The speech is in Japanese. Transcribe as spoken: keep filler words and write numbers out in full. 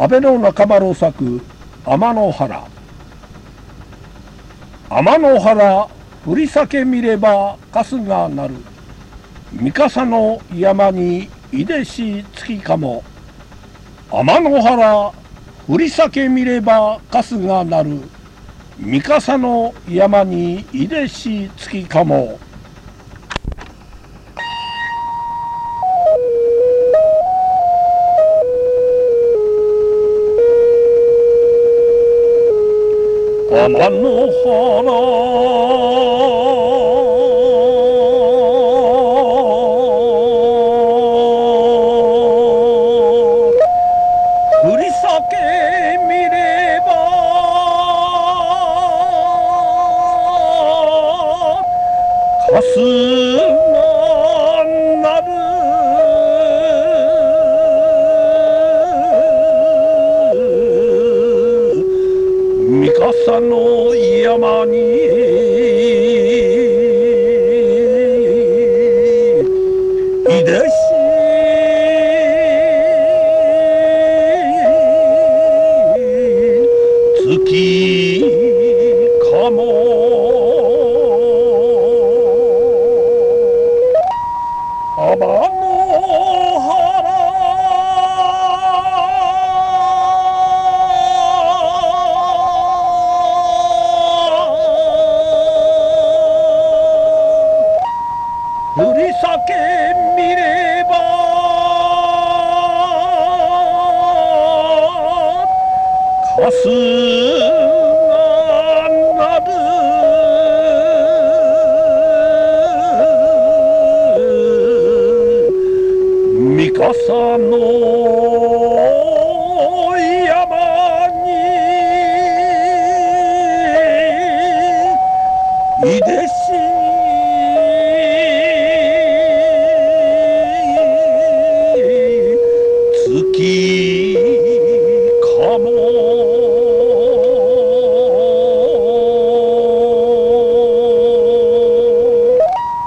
安倍の中丸作天の原。天の原振り裂け見れば春日なる。三笠の山にいでし月かも。天の原振り裂け見れば春日なる。三笠の山にいでし月かも。天の原春日なる。三笠の山にいでし月かも。天の原振り裂け見れば春日なる。三笠の山にいでし